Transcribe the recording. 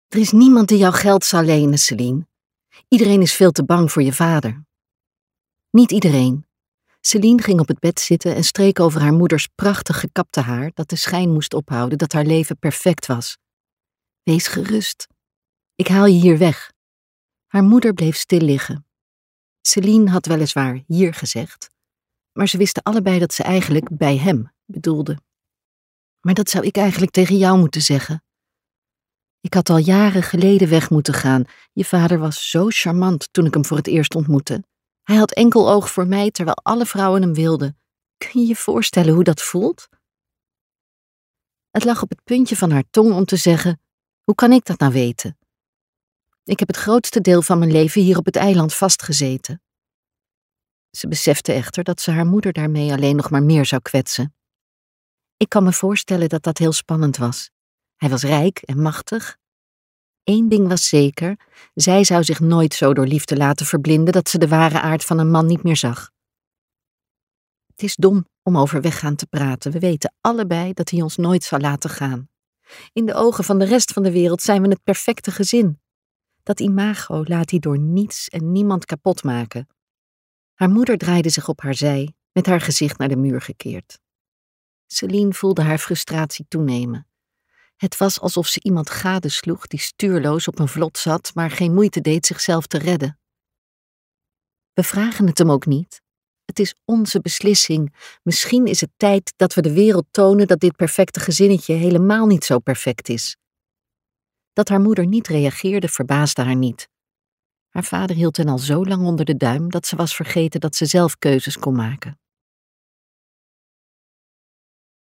Er is niemand die jou geld zal lenen, Celine. Iedereen is veel te bang voor je vader. Niet iedereen. Celine ging op het bed zitten en streek over haar moeders prachtig gekapte haar dat de schijn moest ophouden dat haar leven perfect was. Wees gerust. Ik haal je hier weg. Haar moeder bleef stil liggen. Celine had weliswaar hier gezegd, maar ze wisten allebei dat ze eigenlijk bij hem bedoelde. Maar dat zou ik eigenlijk tegen jou moeten zeggen. Ik had al jaren geleden weg moeten gaan. Je vader was zo charmant toen ik hem voor het eerst ontmoette. Hij had enkel oog voor mij, terwijl alle vrouwen hem wilden. Kun je je voorstellen hoe dat voelt? Het lag op het puntje van haar tong om te zeggen, hoe kan ik dat nou weten? Ik heb het grootste deel van mijn leven hier op het eiland vastgezeten. Ze besefte echter dat ze haar moeder daarmee alleen nog maar meer zou kwetsen. Ik kan me voorstellen dat dat heel spannend was. Hij was rijk en machtig. Eén ding was zeker, zij zou zich nooit zo door liefde laten verblinden dat ze de ware aard van een man niet meer zag. Het is dom om over weggaan te praten. We weten allebei dat hij ons nooit zal laten gaan. In de ogen van de rest van de wereld zijn we het perfecte gezin. Dat imago laat hij door niets en niemand kapot maken. Haar moeder draaide zich op haar zij, met haar gezicht naar de muur gekeerd. Celine voelde haar frustratie toenemen. Het was alsof ze iemand gadesloeg die stuurloos op een vlot zat, maar geen moeite deed zichzelf te redden. We vragen het hem ook niet. Het is onze beslissing. Misschien is het tijd dat we de wereld tonen dat dit perfecte gezinnetje helemaal niet zo perfect is. Dat haar moeder niet reageerde verbaasde haar niet. Haar vader hield hen al zo lang onder de duim dat ze was vergeten dat ze zelf keuzes kon maken.